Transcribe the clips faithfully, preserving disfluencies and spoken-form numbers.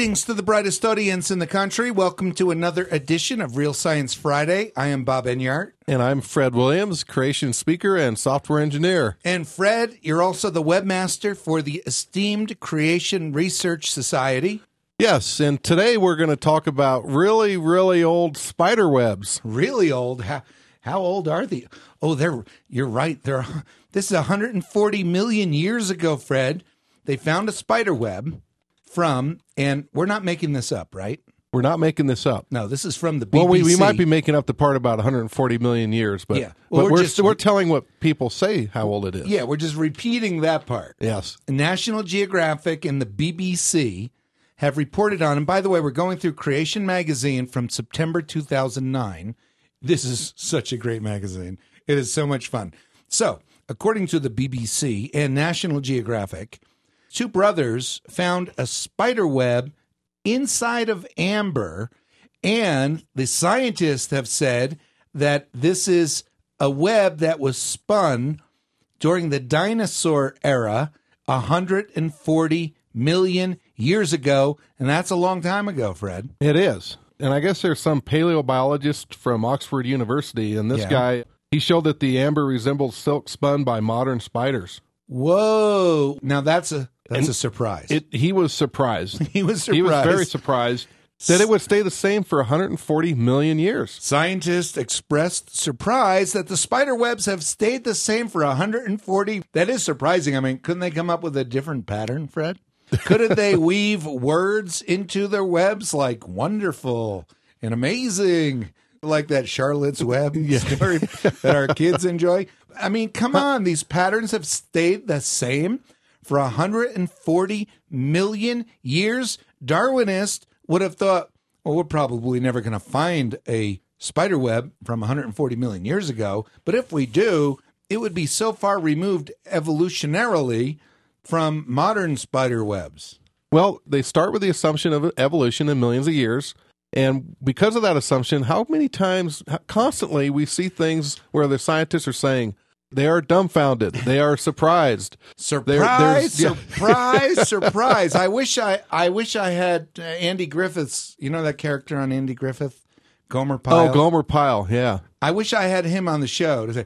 Greetings to the brightest audience in the country. Welcome to another edition of Real Science Friday. I am Bob Enyart. And I'm Fred Williams, creation speaker and software engineer. And Fred, you're also the webmaster for the esteemed Creation Research Society. Yes, and today we're going to talk about really, really old spider webs. Really old? How, how old are they? Oh, they're, you're right. They're, this is one hundred forty million years ago, Fred. They found a spider web from, and we're not making this up, right? We're not making this up. No, this is from the B B C. Well, we, we might be making up the part about one hundred forty million years, but, yeah. well, but we're, we're, just, we're telling what people say how old it is. Yeah, we're just repeating that part. Yes. National Geographic and the B B C have reported on, and by the way, we're going through Creation Magazine from September two thousand nine. This is such a great magazine. It is so much fun. So, according to the B B C and National Geographic, two brothers found a spider web inside of amber, and the scientists have said that this is a web that was spun during the dinosaur era one hundred forty million years ago, and that's a long time ago, Fred. It is. And I guess there's some paleobiologist from Oxford University, and this Yeah. guy, he showed that the amber resembles silk spun by modern spiders. Whoa. Now that's a that's And a surprise. It, he was surprised. he was surprised. He was very surprised that it would stay the same for one hundred forty million years. Scientists expressed surprise that the spider webs have stayed the same for one hundred forty. That is surprising. I mean, couldn't they come up with a different pattern, Fred? Couldn't they weave words into their webs like wonderful and amazing, like that Charlotte's Web story that our kids enjoy? I mean, come on. These patterns have stayed the same for one hundred forty million years. Darwinists would have thought, well, we're probably never going to find a spider web from one hundred forty million years ago. But if we do, it would be so far removed evolutionarily from modern spider webs. Well, they start with the assumption of evolution in millions of years. And because of that assumption, how many times constantly we see things where the scientists are saying they are dumbfounded, they are surprised. Surprise, They're, surprise, surprise. I wish I I wish I had uh, Andy Griffith's, you know that character on Andy Griffith? Gomer Pyle. Oh, Gomer Pyle, yeah. I wish I had him on the show to say,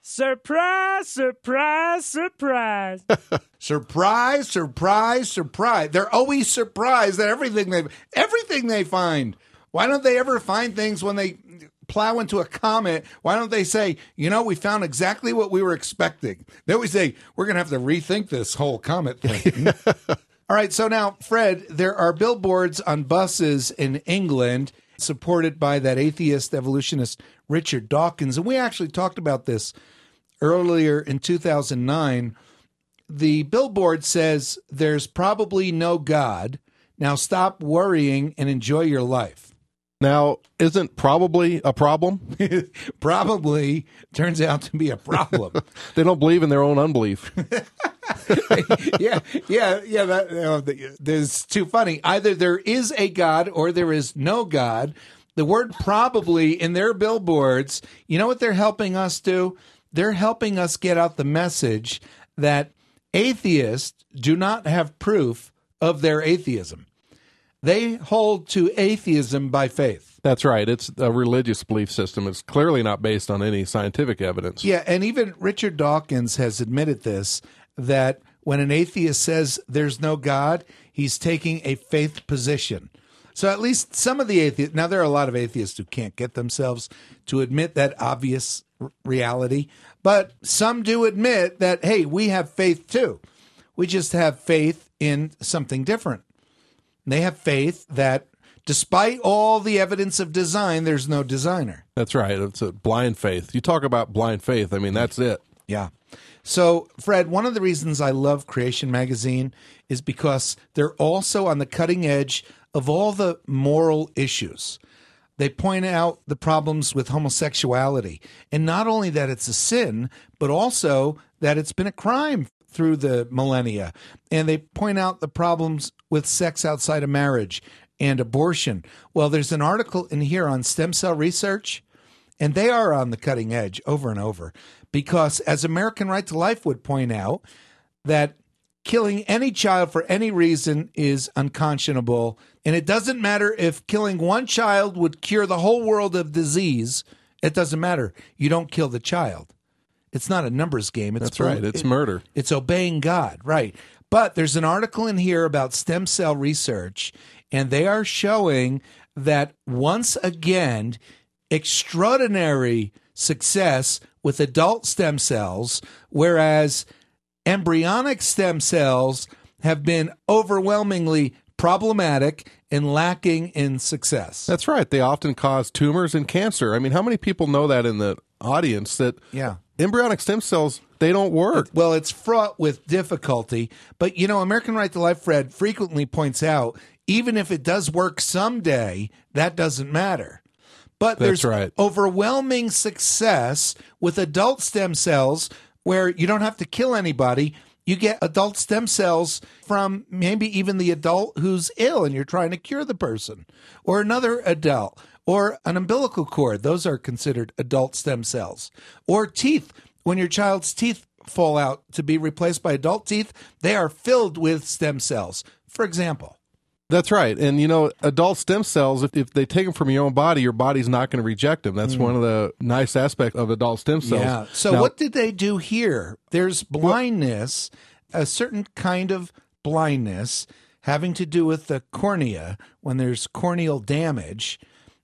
surprise, surprise, surprise. Surprise, surprise, surprise. They're always surprised at everything they everything they find. Why don't they ever find things when they plow into a comet? Why don't they say, you know, we found exactly what we were expecting? They always say, we're going to have to rethink this whole comet thing. All right, so now, Fred, there are billboards on buses in England supported by that atheist evolutionist Richard Dawkins. And we actually talked about this earlier in two thousand nine. The billboard says, there's probably no God. Now stop worrying and enjoy your life. Now, isn't probably a problem? Probably turns out to be a problem. They don't believe in their own unbelief. yeah, yeah, yeah. That, you know, there's too funny. Either there is a God or there is no God. The word probably in their billboards, you know what they're helping us do? They're helping us get out the message that atheists do not have proof of their atheism. They hold to atheism by faith. That's right. It's a religious belief system. It's clearly not based on any scientific evidence. Yeah, and even Richard Dawkins has admitted this, that when an atheist says there's no God, he's taking a faith position. So at least some of the atheists, now there are a lot of atheists who can't get themselves to admit that obvious r- reality, but some do admit that, hey, we have faith too. We just have faith in something different. They have faith that despite all the evidence of design, there's no designer. That's right. It's a blind faith. You talk about blind faith. I mean, that's it. Yeah. So, Fred, one of the reasons I love Creation Magazine is because they're also on the cutting edge of all the moral issues. They point out the problems with homosexuality, and not only that it's a sin, but also that it's been a crime through the millennia. And they point out the problems with sex outside of marriage and abortion. Well, there's an article in here on stem cell research, and they are on the cutting edge over and over, because as American Right to Life would point out, that killing any child for any reason is unconscionable And it doesn't matter if killing one child would cure the whole world of disease. It doesn't matter. You don't kill the child. It's not a numbers game. It's That's right. It's it, murder. It's obeying God, right. But there's an article in here about stem cell research, and they are showing that once again, extraordinary success with adult stem cells, whereas embryonic stem cells have been overwhelmingly problematic and lacking in success. That's right. They often cause tumors and cancer. I mean, how many people know that in the audience that yeah. embryonic stem cells, they don't work? Well, it's fraught with difficulty. But, you know, American Right to Life, Fred, frequently points out, even if it does work someday, that doesn't matter. But That's there's right. overwhelming success with adult stem cells where you don't have to kill anybody. You get adult stem cells from maybe even the adult who's ill and you're trying to cure the person, or another adult, or an umbilical cord. Those are considered adult stem cells. Or teeth. When your child's teeth fall out to be replaced by adult teeth, they are filled with stem cells, for example. That's right. And, you know, adult stem cells, if, if they take them from your own body, your body's not going to reject them. That's mm. one of the nice aspects of adult stem cells. Yeah. So now, what did they do here? There's blindness, a certain kind of blindness having to do with the cornea when there's corneal damage.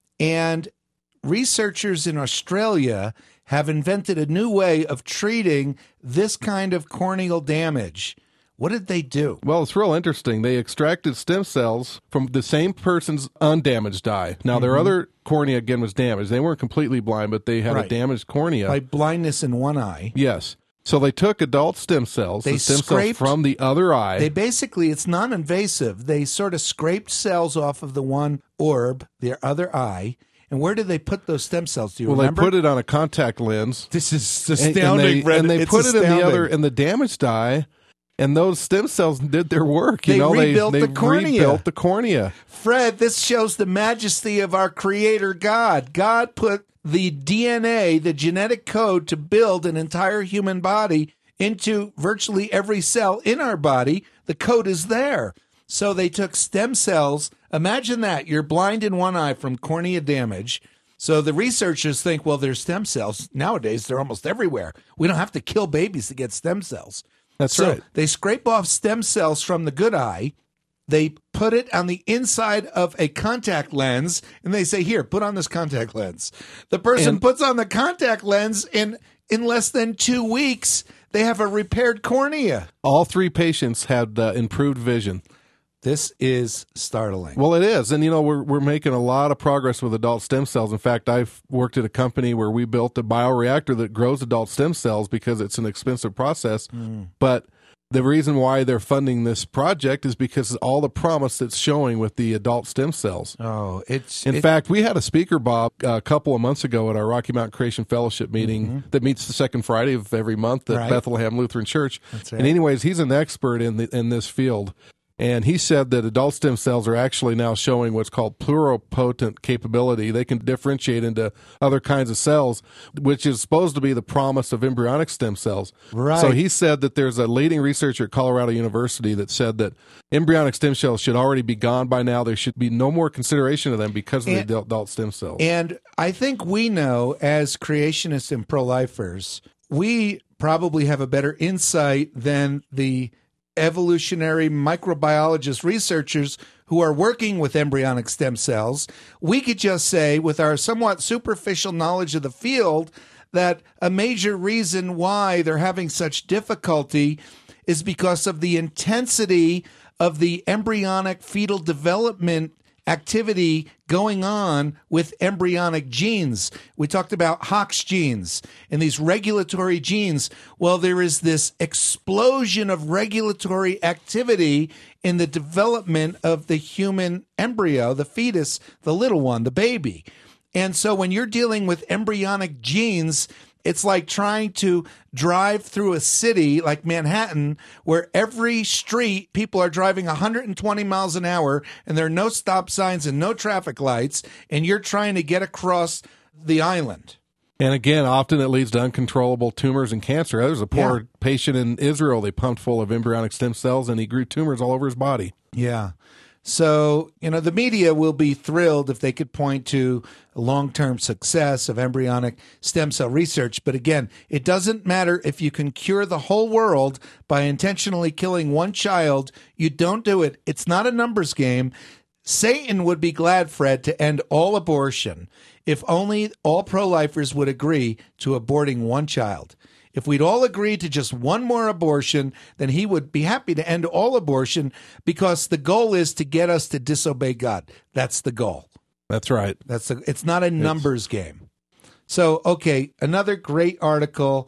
And researchers in Australia have invented a new way of treating this kind of corneal damage. What did they do? Well, it's real interesting. They extracted stem cells from the same person's undamaged eye. Now, mm-hmm. their other cornea, again, was damaged. They weren't completely blind, but they had right. a damaged cornea. Like blindness in one eye. Yes. So they took adult stem cells, they the stem scraped, cells from the other eye. They basically, it's non-invasive. They sort of scraped cells off of the one orb, their other eye. And where did they put those stem cells? Do you well, remember? Well, they put it on a contact lens. This is astounding, and, and they, and they it's put astounding. it in the other, in the damaged eye. And those stem cells did their work. You they know, rebuilt they, the they cornea. rebuilt the cornea. Fred, this shows the majesty of our Creator God. God put the D N A, the genetic code to build an entire human body into virtually every cell in our body. The code is there. So they took stem cells. Imagine that. You're blind in one eye from cornea damage. So the researchers think, well, there's stem cells. Nowadays, they're almost everywhere. We don't have to kill babies to get stem cells. That's so right. They scrape off stem cells from the good eye. They put it on the inside of a contact lens, and they say, here, put on this contact lens. The person and, puts on the contact lens, and in less than two weeks, they have a repaired cornea. All three patients had uh, improved vision. This is startling. Well, it is. And, you know, we're we're making a lot of progress with adult stem cells. In fact, I've worked at a company where we built a bioreactor that grows adult stem cells because it's an expensive process. Mm. But the reason why they're funding this project is because of all the promise that's showing with the adult stem cells. Oh, it's... In it, fact, we had a speaker, Bob, a couple of months ago at our Rocky Mountain Creation Fellowship meeting mm-hmm. that meets the second Friday of every month at right. Bethlehem Lutheran Church. That's right. And anyways, he's an expert in the, in this field. And he said that adult stem cells are actually now showing what's called pluripotent capability. They can differentiate into other kinds of cells, which is supposed to be the promise of embryonic stem cells. Right. So he said that there's a leading researcher at Colorado University that said that embryonic stem cells should already be gone by now. There should be no more consideration of them because of and, the adult stem cells. And I think we know, as creationists and pro-lifers, we probably have a better insight than the evolutionary microbiologist researchers who are working with embryonic stem cells. We could just say, with our somewhat superficial knowledge of the field, that a major reason why they're having such difficulty is because of the intensity of the embryonic fetal development activity going on with embryonic genes. We talked about Hox genes and these regulatory genes. Well, there is this explosion of regulatory activity in the development of the human embryo, the fetus, the little one, the baby. And so when you're dealing with embryonic genes, it's like trying to drive through a city like Manhattan where every street people are driving one hundred twenty miles an hour and there are no stop signs and no traffic lights, and you're trying to get across the island. And again, often it leads to uncontrollable tumors and cancer. There's a poor yeah. patient in Israel they pumped full of embryonic stem cells, and he grew tumors all over his body. Yeah. So, you know, the media will be thrilled if they could point to long-term success of embryonic stem cell research. But again, it doesn't matter if you can cure the whole world by intentionally killing one child. You don't do it. It's not a numbers game. Satan would be glad, Fred, to end all abortion if only all pro-lifers would agree to aborting one child. If we'd all agree to just one more abortion, then he would be happy to end all abortion, because the goal is to get us to disobey God. That's the goal. That's right. That's the, it's not a numbers it's... game. So, okay, another great article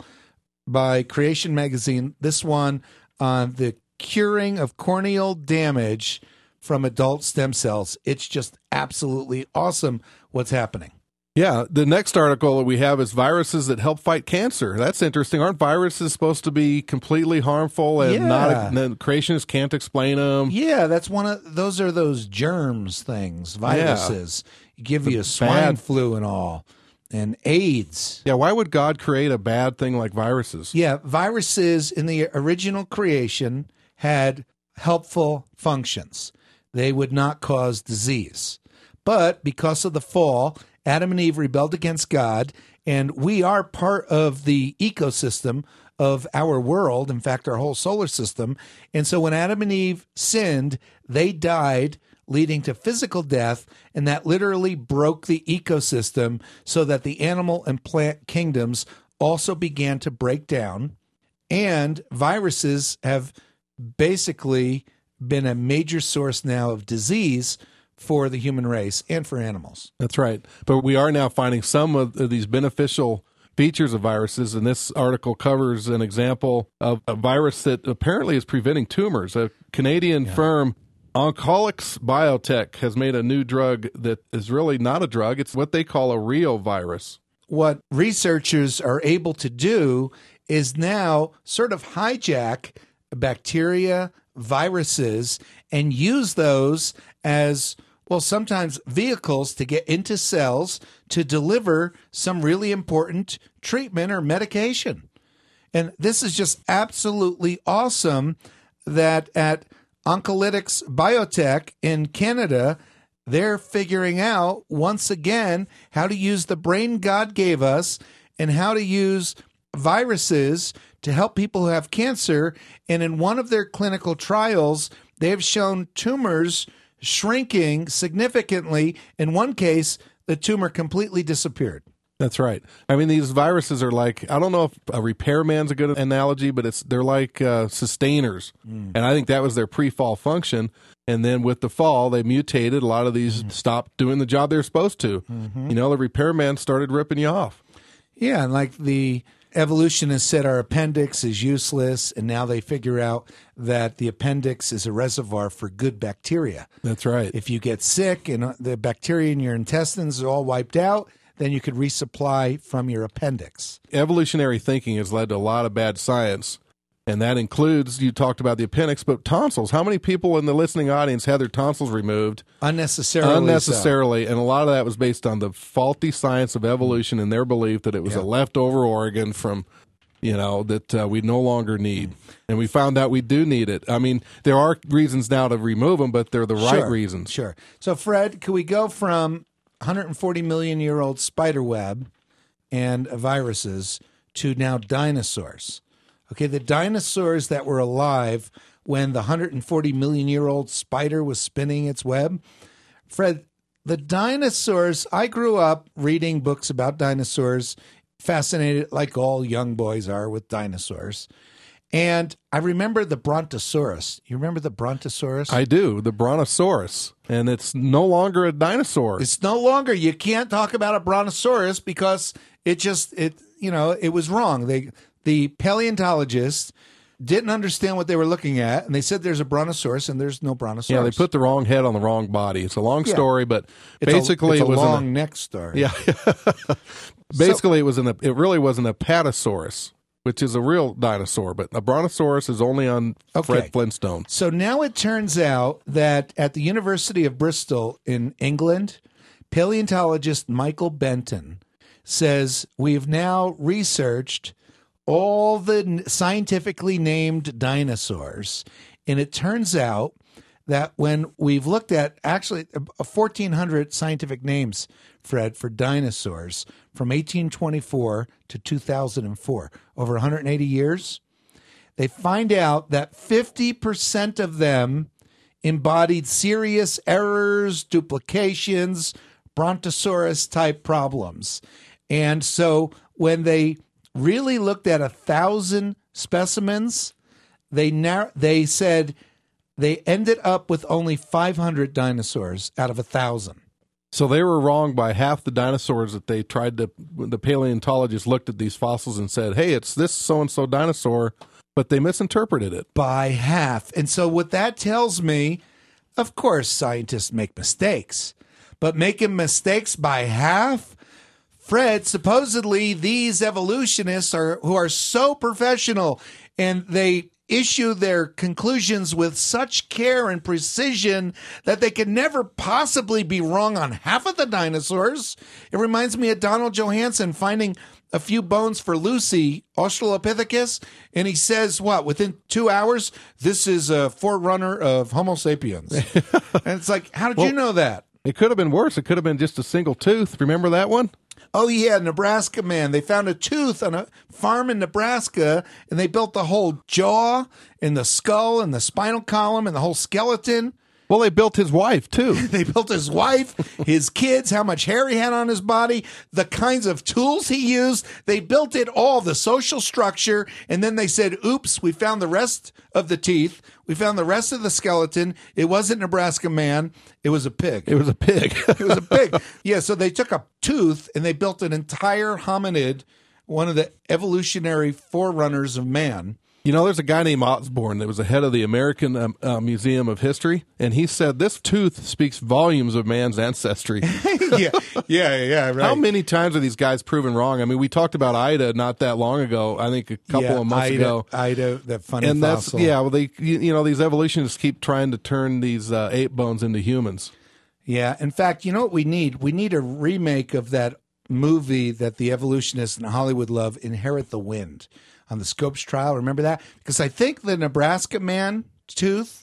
by Creation Magazine, this one on the curing of corneal damage from adult stem cells. It's just absolutely awesome what's happening. Yeah, the next article that we have is viruses that help fight cancer. That's interesting. Aren't viruses supposed to be completely harmful and yeah. not? The creationists can't explain them. Yeah, that's one of those are those germs things, viruses. Yeah. Give the you a swine bad. flu and all, and AIDS. Yeah, why would God create a bad thing like viruses? Yeah, viruses in the original creation had helpful functions. They would not cause disease, but because of the fall, Adam and Eve rebelled against God, and we are part of the ecosystem of our world, in fact, our whole solar system. And so when Adam and Eve sinned, they died, leading to physical death, and that literally broke the ecosystem so that the animal and plant kingdoms also began to break down. And viruses have basically been a major source now of disease for the human race and for animals. That's right. But we are now finding some of these beneficial features of viruses, and this article covers an example of a virus that apparently is preventing tumors. A Canadian yeah. firm, Oncolix Biotech, has made a new drug that is really not a drug. It's what they call a real virus. What researchers are able to do is now sort of hijack bacteria, viruses, and use those as, well, sometimes vehicles to get into cells to deliver some really important treatment or medication. And this is just absolutely awesome that at Oncolytics Biotech in Canada, they're figuring out, once again, how to use the brain God gave us and how to use viruses to help people who have cancer. And in one of their clinical trials, they have shown tumors shrinking significantly. In one case, the tumor completely disappeared. That's right. I mean, these viruses are like, I don't know if a repairman's a good analogy, but it's they're like uh, sustainers. Mm. And I think that was their pre-fall function. And then with the fall, they mutated. A lot of these mm. stopped doing the job they were supposed to. Mm-hmm. You know, the repairman started ripping you off. Yeah, and like the evolutionists said our appendix is useless, and now they figure out that the appendix is a reservoir for good bacteria. That's right. If you get sick and the bacteria in your intestines are all wiped out, then you could resupply from your appendix. Evolutionary thinking has led to a lot of bad science, and that includes, you talked about the appendix, but tonsils. How many people in the listening audience had their tonsils removed? Unnecessarily. Unnecessarily, so. And a lot of that was based on the faulty science of evolution and their belief that it was yeah. a leftover organ from, you know, that uh, we no longer need. And we found out we do need it. I mean, there are reasons now to remove them, but they're the right sure, reasons. Sure. So, Fred, can we go from one hundred forty million year old spider web and viruses to now dinosaurs? Okay, the dinosaurs that were alive when the one hundred forty million year old spider was spinning its web. Fred, the dinosaurs, I grew up reading books about dinosaurs, fascinated like all young boys are with dinosaurs. And I remember the Brontosaurus. You remember the Brontosaurus? I do, the Brontosaurus. And it's no longer a dinosaur. It's no longer. You can't talk about a Brontosaurus because it just, it you know, it was wrong. They The paleontologists didn't understand what they were looking at, and they said there's a Brontosaurus, and there's no Brontosaurus. Yeah, they put the wrong head on the wrong body. It's a long yeah. story, but it's basically a, it's it was a long an, neck story. Yeah, basically so, it was an. It really was an Apatosaurus, which is a real dinosaur, but a Brontosaurus is only on okay. Fred Flintstone. So now it turns out that at the University of Bristol in England, paleontologist Michael Benton says we've now researched all the scientifically named dinosaurs, and it turns out that when we've looked at actually fourteen hundred scientific names, Fred, for dinosaurs from eighteen twenty-four to two thousand four, over one hundred eighty years, they find out that fifty percent of them embodied serious errors, duplications, Brontosaurus-type problems. And so when they really looked at a thousand specimens, they nar- they said they ended up with only five hundred dinosaurs out of a thousand. So they were wrong by half the dinosaurs that they tried to, the paleontologists looked at these fossils and said, hey, it's this so-and-so dinosaur, but they misinterpreted it. By half. And so what that tells me, of course, scientists make mistakes, but making mistakes by half? Fred, supposedly these evolutionists are who are so professional and they issue their conclusions with such care and precision that they can never possibly be wrong on half of the dinosaurs. It reminds me of Donald Johanson finding a few bones for Lucy, Australopithecus, and he says, what, within two hours, this is a forerunner of Homo sapiens. And it's like, how did well, you know that? It could have been worse. It could have been just a single tooth. Remember that one? Oh, yeah, Nebraska man. They found a tooth on a farm in Nebraska, and they built the whole jaw and the skull and the spinal column and the whole skeleton. Well, they built his wife, too. They built his wife, his kids, how much hair he had on his body, the kinds of tools he used. They built it all, the social structure, and then they said, oops, we found the rest of the teeth. We found the rest of the skeleton. It wasn't Nebraska man. It was a pig. It was a pig. It was a pig. Yeah, so they took a tooth and they built an entire hominid, one of the evolutionary forerunners of man. You know, there's a guy named Osborne that was the head of the American um, uh, Museum of History, and he said this tooth speaks volumes of man's ancestry. yeah, yeah, yeah, right. How many times are these guys proven wrong? I mean, we talked about Ida not that long ago, I think a couple yeah, of months Ida, ago. Ida, that funny and fossil. That's, yeah, well, they, you, you know, these evolutionists keep trying to turn these uh, ape bones into humans. Yeah, in fact, you know what we need? We need a remake of that movie that the evolutionists in Hollywood love, Inherit the Wind. On the Scopes trial, remember that? Because I think the Nebraska man tooth,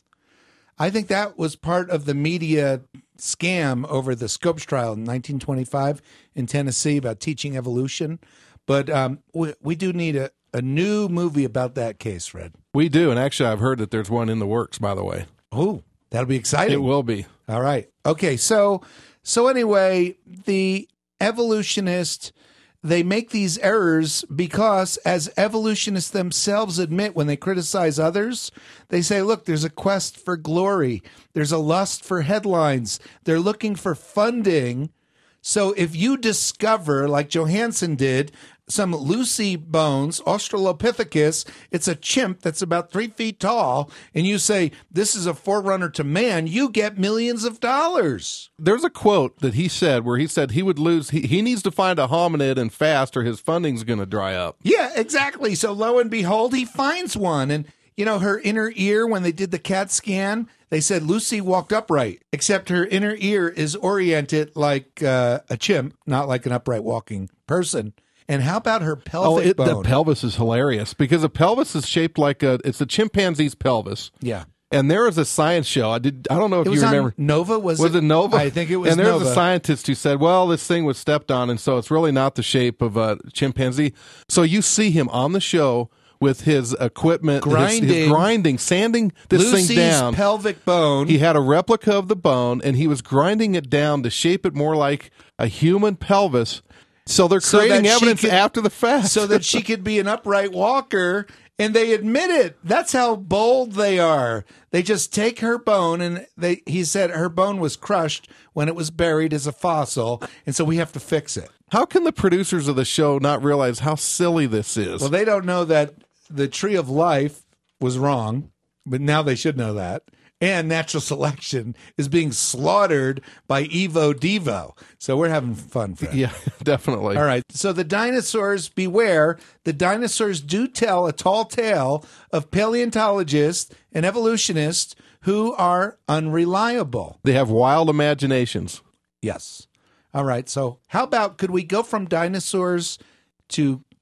I think that was part of the media scam over the Scopes trial in nineteen twenty-five in Tennessee about teaching evolution. But um, we, we do need a, a new movie about that case, Fred. We do, and actually I've heard that there's one in the works, by the way. Oh, that'll be exciting. It will be. All right. Okay, so so anyway, the evolutionist... They make these errors because, as evolutionists themselves admit when they criticize others, they say, look, there's a quest for glory. There's a lust for headlines. They're looking for funding. So if you discover, like Johanson did, some Lucy bones, Australopithecus, it's a chimp that's about three feet tall, and you say, this is a forerunner to man, you get millions of dollars. There's a quote that he said where he said he would lose, he, he needs to find a hominid and fast or his funding's going to dry up. Yeah, exactly. So lo and behold, he finds one. And, you know, her inner ear, when they did the CAT scan, they said Lucy walked upright, except her inner ear is oriented like uh, a chimp, not like an upright walking person. And how about her pelvic oh, it, bone? The pelvis is hilarious because the pelvis is shaped like a, it's a chimpanzee's pelvis. Yeah. And there was a science show. I did. I don't know if it you was remember. On Nova? Was, was it, it Nova? I think it was And there Nova. was a scientist who said, well, this thing was stepped on, and so it's really not the shape of a chimpanzee. So you see him on the show with his equipment, grinding, his, his grinding, sanding this Lucy's thing down. pelvic bone. He had a replica of the bone, and he was grinding it down to shape it more like a human pelvis. So they're creating so evidence could, after the fact. so that she could be an upright walker, and they admit it. That's how bold they are. They just take her bone, and they he said her bone was crushed when it was buried as a fossil, and so we have to fix it. How can the producers of the show not realize how silly this is? Well, they don't know that the tree of life was wrong, but now they should know that. And natural selection is being slaughtered by Evo Devo. So we're having fun, Fred. Yeah, definitely. All right. So the dinosaurs, beware. The dinosaurs do tell a tall tale of paleontologists and evolutionists who are unreliable. They have wild imaginations. Yes. All right. So how about, could we go from dinosaurs to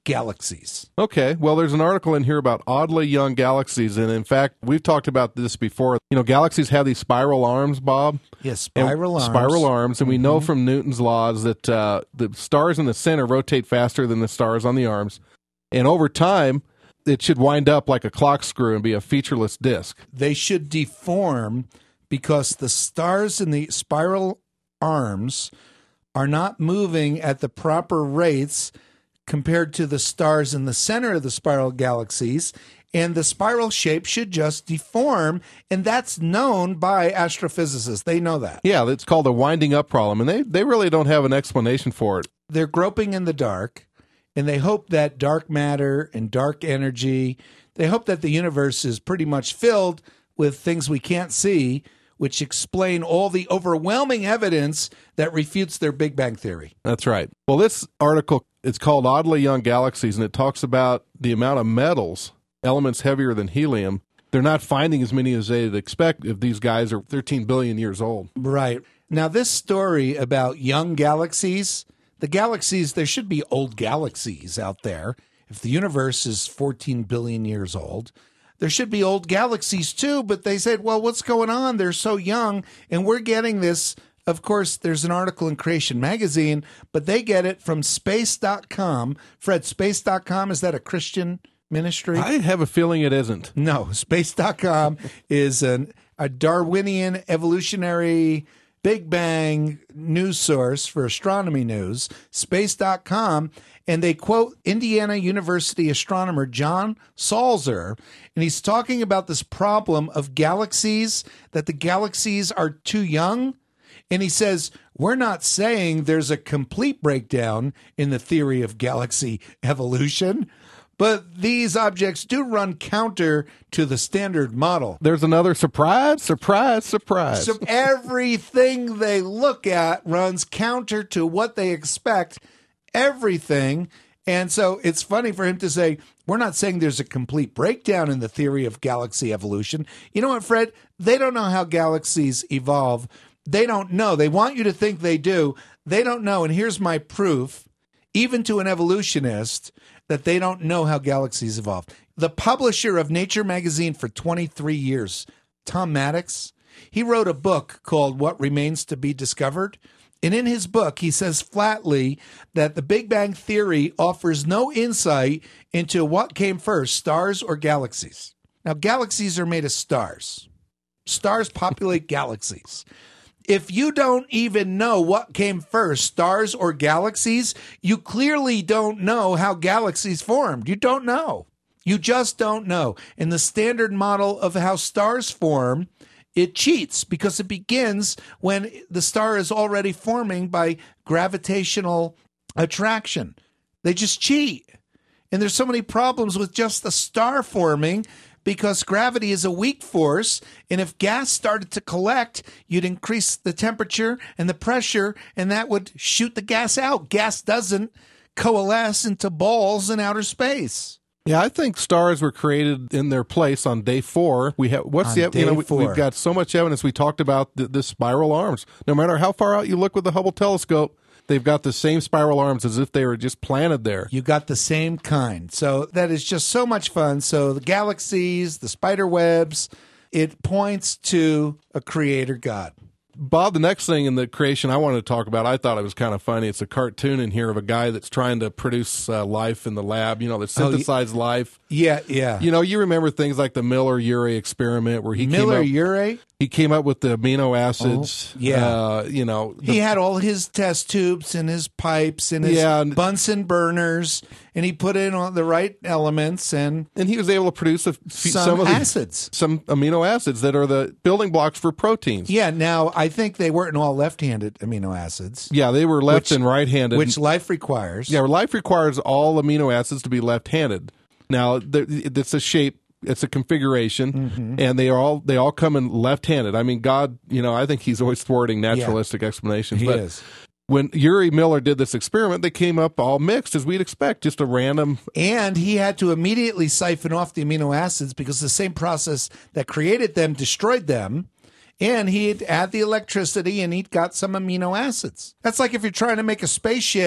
galaxies. Okay, well, there's an article in here about oddly young galaxies, and in fact, we've talked about this before. You know, galaxies have these spiral arms, Bob. Yes, spiral and, arms. Spiral arms, and mm-hmm. we know Mm-hmm. from Newton's laws that uh, the stars in the center rotate faster than the stars on the arms, and over time, it should wind up like a clock screw and be a featureless disk. They should deform because the stars in the spiral arms are not moving at the proper rates compared to the stars in the center of the spiral galaxies, and the spiral shape should just deform, and that's known by astrophysicists. They know that. Yeah, it's called a winding up problem, and they, they really don't have an explanation for it. They're groping in the dark, and they hope that dark matter and dark energy, they hope that the universe is pretty much filled with things we can't see, which explain all the overwhelming evidence that refutes their Big Bang Theory. That's right. Well, this article, it's called Oddly Young Galaxies, and it talks about the amount of metals, elements heavier than helium. They're not finding as many as they'd expect if these guys are thirteen billion years old. Right. Now, this story about young galaxies, the galaxies, there should be old galaxies out there. If the universe is fourteen billion years old, there should be old galaxies too, but they said, well, what's going on? They're so young, and we're getting this. Of course, there's an article in Creation Magazine, but they get it from space dot com. Fred, space dot com, is that a Christian ministry? I have a feeling it isn't. No, space dot com is an, a Darwinian evolutionary Big Bang news source for astronomy news, space dot com, and they quote Indiana University astronomer John Salzer, and he's talking about this problem of galaxies, that the galaxies are too young, and he says, we're not saying there's a complete breakdown in the theory of galaxy evolution, but these objects do run counter to the standard model. There's another surprise, surprise, surprise. So everything they look at runs counter to what they expect, everything. And so it's funny for him to say, we're not saying there's a complete breakdown in the theory of galaxy evolution. You know what, Fred? They don't know how galaxies evolve. They don't know. They want you to think they do. They don't know. And here's my proof, even to an evolutionist, that they don't know how galaxies evolve. The publisher of Nature magazine for twenty-three years, Tom Maddox, he wrote a book called What Remains to be Discovered. And in his book, he says flatly that the Big Bang Theory offers no insight into what came first, stars or galaxies. Now, galaxies are made of stars. Stars populate galaxies. If you don't even know what came first, stars or galaxies, you clearly don't know how galaxies formed. You don't know. You just don't know. In the standard model of how stars form, it cheats because it begins when the star is already forming by gravitational attraction. They just cheat. And there's so many problems with just the star forming because gravity is a weak force, and if gas started to collect, you'd increase the temperature and the pressure, and that would shoot the gas out. Gas doesn't coalesce into balls in outer space. Yeah, I think stars were created in their place on day four. We have what's on the day you know we, four. We've got so much evidence. We talked about the, the spiral arms. No matter how far out you look with the Hubble telescope, they've got the same spiral arms as if they were just planted there. You got the same kind. So that is just so much fun. So the galaxies, the spider webs, it points to a creator God. Bob, the next thing in the creation I wanted to talk about, I thought it was kind of funny. It's a cartoon in here of a guy that's trying to produce uh, life in the lab, you know, that synthesized oh, y- life. Yeah, yeah. You know, you remember things like the Miller-Urey experiment where he Miller came up, Urey? He came up with the amino acids. Oh, yeah. Uh, you know. The, he had all his test tubes and his pipes and his yeah, Bunsen burners, and he put in all the right elements, and and he was able to produce a, some, some of the, acids. Some amino acids that are the building blocks for proteins. Yeah, now I think they weren't all left-handed amino acids. Yeah, they were left which, and right-handed. Which life requires. Yeah, life requires all amino acids to be left-handed. Now, it's a shape, it's a configuration, mm-hmm. and they are all they all come in left-handed. I mean, God, you know, I think he's always thwarting naturalistic yeah. explanations. He but is. When Urey Miller did this experiment, they came up all mixed, as we'd expect, just a random... And he had to immediately siphon off the amino acids because the same process that created them destroyed them. And he'd add the electricity, and he'd got some amino acids. That's like if you're trying to make a spaceship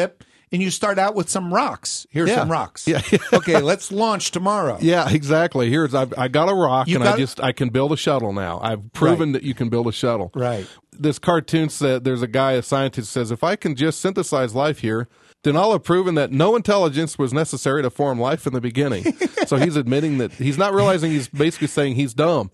and you start out with some rocks. Here's Yeah. some rocks. Yeah. Okay, let's launch tomorrow. Yeah, exactly. Here's I've, I got a rock, You and got- I just I can build a shuttle now. I've proven that you can build a shuttle. Right. This cartoon said there's a guy, a scientist, says if I can just synthesize life here, then I'll have proven that no intelligence was necessary to form life in the beginning. So he's admitting that he's not realizing he's basically saying he's dumb.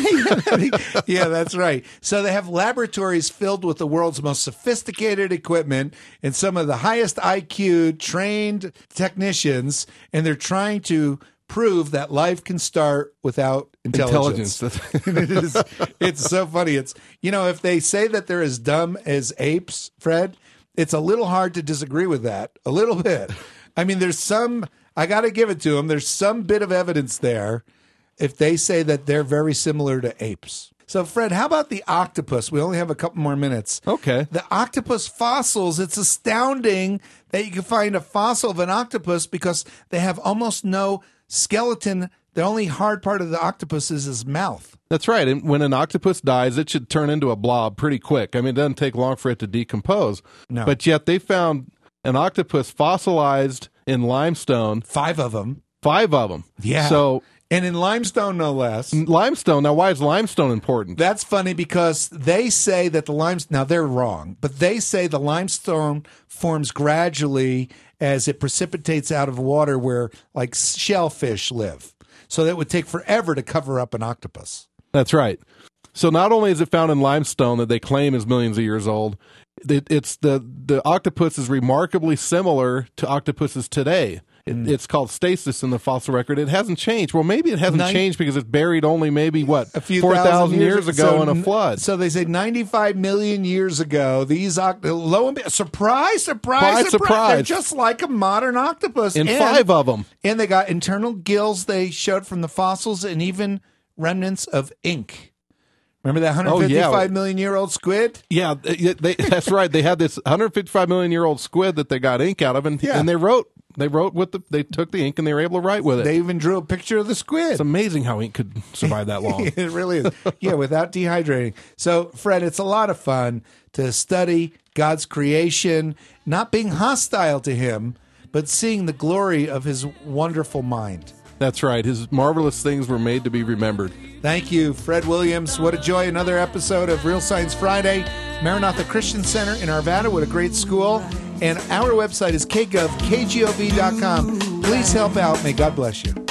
Yeah, that's right. So they have laboratories filled with the world's most sophisticated equipment and some of the highest I Q trained technicians, and they're trying to prove that life can start without intelligence. Intelligence. it is, it's so funny. It's, you know, if they say that they're as dumb as apes, Fred, it's a little hard to disagree with that. A little bit. I mean, there's some, I got to give it to them. There's some bit of evidence there if they say that they're very similar to apes. So, Fred, how about the octopus? We only have a couple more minutes. Okay. The octopus fossils, it's astounding that you can find a fossil of an octopus because they have almost no skeleton. The only hard part of the octopus is his mouth. That's right. And when an octopus dies, it should turn into a blob pretty quick. I mean, it doesn't take long for it to decompose. No. But yet they found an octopus fossilized in limestone, Five of them. five of them. Yeah. So And in limestone, no less. limestone, now why is limestone important? That's funny because they say that the limestone, now they're wrong, but they say the limestone forms gradually as it precipitates out of water where like shellfish live. So that would take forever to cover up an octopus. That's right. So not only is it found in limestone that they claim is millions of years old, it, it's the, the octopus is remarkably similar to octopuses today. It, Mm. It's called stasis in the fossil record. It hasn't changed. Well, maybe it hasn't Nine- changed because it's buried only maybe, what, A few four thousand years, years ago so in a n- flood. So they say ninety-five million years ago, these oct- lo and be- surprise, surprise, Surprise, surprise, surprise. They're just like a modern octopus. and, and five of them. And they got internal gills they showed from the fossils and even remnants of ink. Remember that one hundred fifty-five Oh, yeah. million year old squid? Yeah, they, they, that's right. They had this one hundred fifty-five million year old squid that they got ink out of, and, Yeah. and they wrote. They wrote with the. They took the ink and they were able to write with it. They even drew a picture of the squid. It's amazing how ink could survive that long. It really is. Yeah, without dehydrating. So, Fred, it's a lot of fun to study God's creation, not being hostile to him, but seeing the glory of his wonderful mind. That's right. His marvelous things were made to be remembered. Thank you, Fred Williams. What a joy. Another episode of Real Science Friday. Maranatha Christian Center in Arvada. What a great school. And our website is k gov k gov dot com. Please help out. May God bless you.